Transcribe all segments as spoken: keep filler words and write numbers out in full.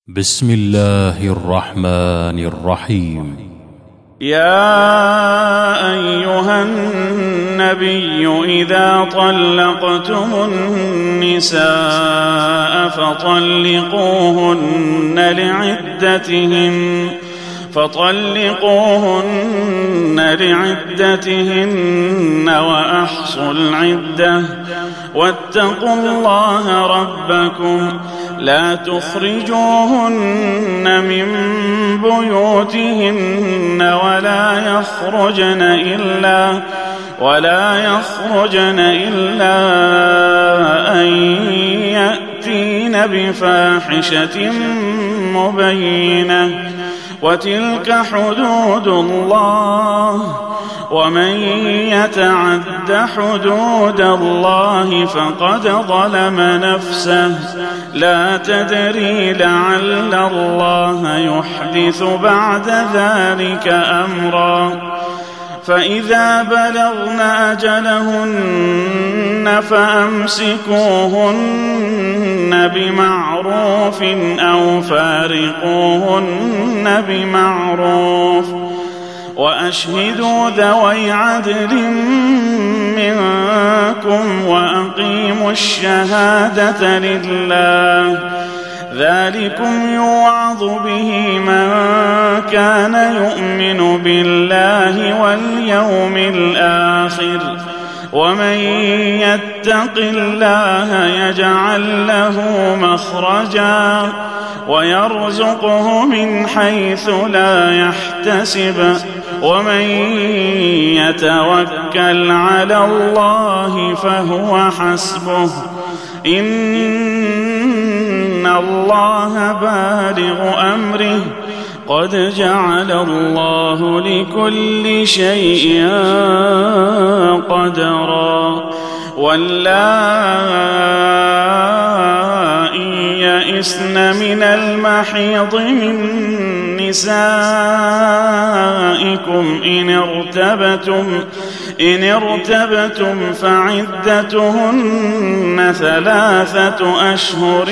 بسم الله الرحمن الرحيم. يا أيها النبي إذا طلقتم النساء فطلقوهن لعدتهن فطلقوهن لعدتهن وأحصوا العدة واتقوا الله ربكم لا تخرجوهن من بيوتهن ولا يخرجن إلا ولا يخرجن إلا أن يأتين بفاحشة مبينة وتلك حدود الله ومن يتعد حدود الله فقد ظلم نفسه لا تدري لعل الله يحدث بعد ذلك أمرا فإذا بلغن أجلهن فأمسكوهن بمعروف أو فارقوهن بمعروف وأشهدوا ذوي عدل منكم وأقيموا الشهادة لله ذلكم يوعظ به من كان يؤمن بالله واليوم الآخر ومن يتق الله يجعل له مخرجا ويرزقه من حيث لا يحتسب ومن يتوكل على الله فهو حسبه إن الله بالغ أمره قد جعل الله لكل شيء قدرا واللائي يئسن من المحيض من نسائكم إن ارتبتم إن ارتبتم فعدتهن ثلاثة أشهر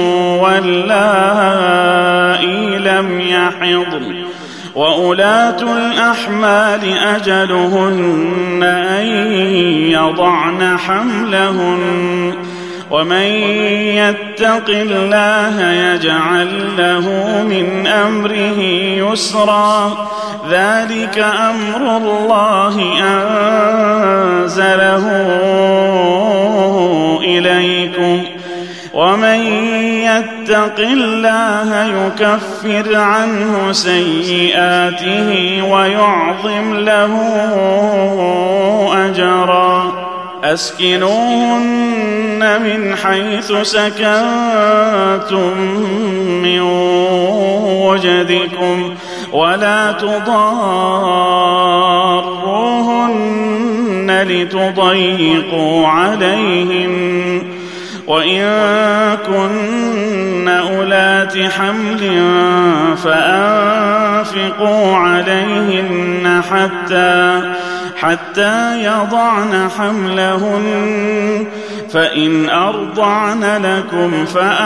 واللائي لم يحضن وأولاة الأحمال أجلهن أن يضعن حملهن ومن يتق الله يجعل له من أمره يسرا ذلك أمر الله أنزله إليكم ومن يتق الله يكفر عنه سيئاته ويعظم له أجرا أسكنوهن من حيث سكنتم من وجدكم ولا تضاروهن لتضيقوا عليهن وإن كن أولات حمل فأنفقوا عليهن حتى حتى يضعن حملهن فإن أرضعن لكم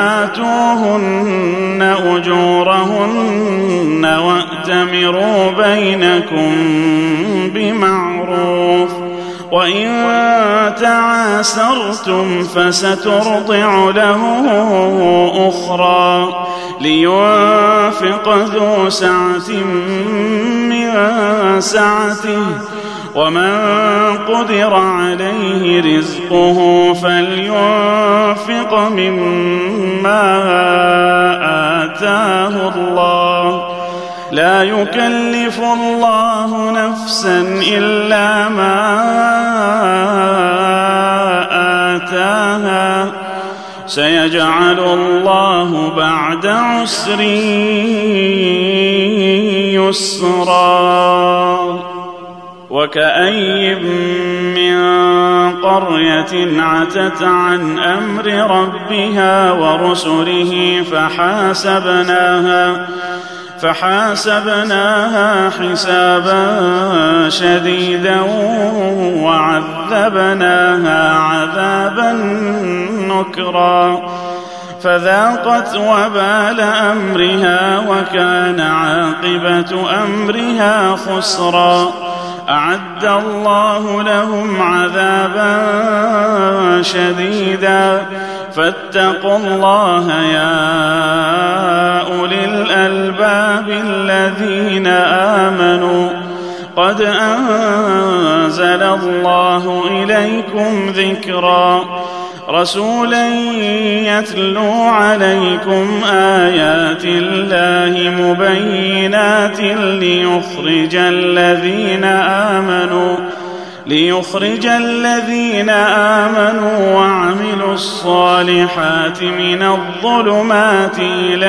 فآتوهن أجورهن وأتمروا بينكم بمعروف وإن تعاسرتم فسترضع له أخرى لينفق ذو سعة من سعته ومن قدر عليه رزقه فلينفق مما آتاه الله لا يكلف الله نفسا إلا ما آتاها سيجعل الله بعد عسر يسرا وكأي من قرية عتت عن أمر ربها ورسله فحاسبناها فحاسبناها حسابا شديدا وعذبناها عذابا نكرا فذاقت وبال أمرها وكان عاقبة أمرها خسرا. أعد الله لهم عذابا شديدا فاتقوا الله يا أولي الألباب الذين آمنوا قد أنزل الله إليكم ذكرا رسولا يتلو عليكم آيات الله مبينات ليخرج الذين آمنوا ليخرج الذين آمنوا وعملوا الصالحات من الظلمات إلى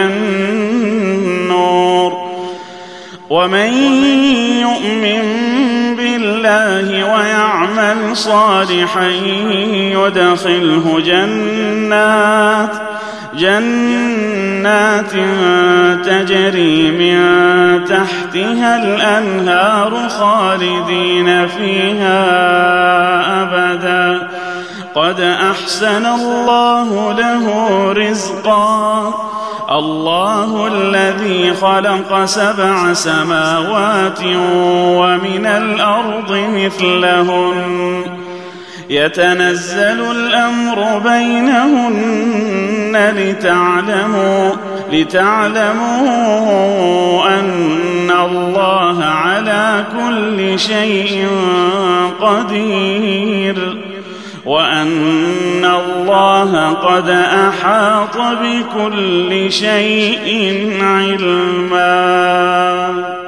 النور ومن يؤمن بالله ويعمل صالحا يدخله جنات جنات تجري من تحتها الأنهار خالدين فيها أبدا قد أحسن الله له رزقا. الله الذي خلق سبع سماوات ومن الأرض مثلهن يتنزل الأمر بينهن لتعلموا لتعلموا أن الله على كل شيء قدير وأن الله قد أحاط بكل شيء علما.